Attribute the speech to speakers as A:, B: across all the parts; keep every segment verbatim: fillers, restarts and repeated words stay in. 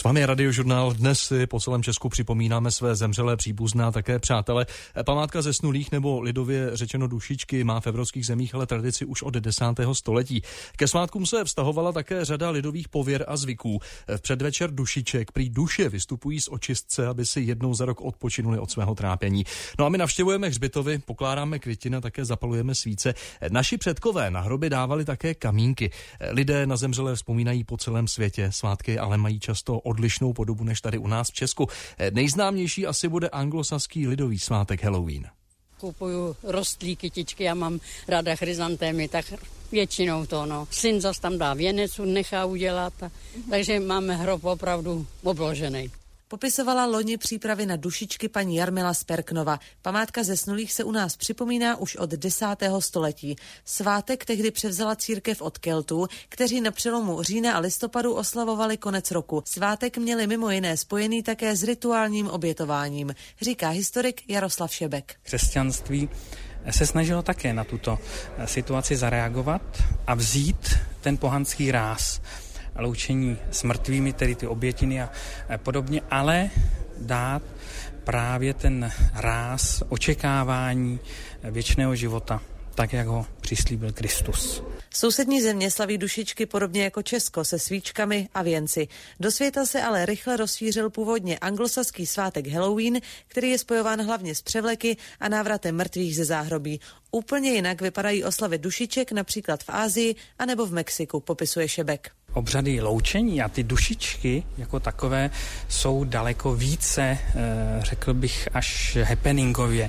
A: S vámi je Radiožurnál. Dnes si po celém Česku připomínáme své zemřelé příbuzné a také přátele. Památka zesnulých nebo lidově řečeno dušičky má v evropských zemích ale tradici už od desátého století. Ke svátkům se vztahovala také řada lidových pověr a zvyků. V předvečer dušiček prý duše vystupují z očistce, aby si jednou za rok odpočinuli od svého trápení. No a my navštěvujeme hřbitovy, pokládáme květiny a také zapalujeme svíce. Naši předkové na hroby dávali také kamínky. Lidé na zemřelé vzpomínají po celém světě. Svátky ale mají často odlišnou podobu než tady u nás v Česku. Nejznámější asi bude anglosaský lidový svátek Halloween.
B: Kupuju rostlí, kytičky, já mám ráda chryzantémy, tak většinou to, no. Syn zas tam dá věnec, nechá udělat, a, takže máme hrob opravdu obložený.
C: Popisovala loni přípravy na dušičky paní Jarmila Sperknova. Památka zesnulých se u nás připomíná už od desátého století. Svátek tehdy převzala církev od Keltů, kteří na přelomu října a listopadu oslavovali konec roku. Svátek měli mimo jiné spojený také s rituálním obětováním, říká historik Jaroslav Šebek.
D: Křesťanství se snažilo také na tuto situaci zareagovat a vzít ten pohanský ráz loučení s mrtvými, tedy ty obětiny a podobně, ale dát právě ten ráz očekávání věčného života, tak jak ho přislíbil Kristus.
C: Sousední země slaví dušičky podobně jako Česko se svíčkami a věnci. Do světa se ale rychle rozšířil původně anglosaský svátek Halloween, který je spojován hlavně s převleky a návratem mrtvých ze záhrobí. Úplně jinak vypadají oslavy dušiček například v Asii anebo v Mexiku, popisuje Šebek.
D: Obřady loučení a ty dušičky jako takové jsou daleko více, řekl bych, až happeningově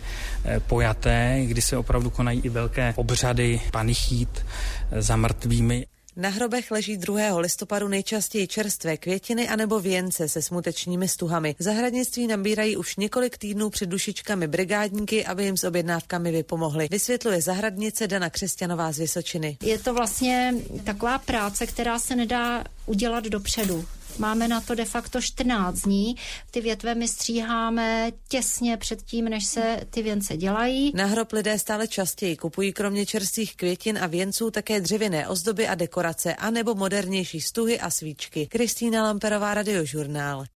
D: pojaté, kdy se opravdu konají i velké obřady, panichít za mrtvými.
C: Na hrobech leží druhého listopadu nejčastěji čerstvé květiny anebo věnce se smutečními stuhami. Zahradnictví nabírají už několik týdnů před dušičkami brigádníky, aby jim s objednávkami vypomohli. Vysvětluje zahradnice Dana Křesťanová z Vysočiny.
E: Je to vlastně taková práce, která se nedá udělat dopředu. Máme na to de facto čtrnáct dní. Ty větve my stříháme těsně před tím, než se ty věnce dělají.
C: Na hrob lidé stále častěji kupují kromě čerstvých květin a věnců také dřevěné ozdoby a dekorace, anebo modernější stuhy a svíčky. Kristýna Lamperová, Radiožurnál.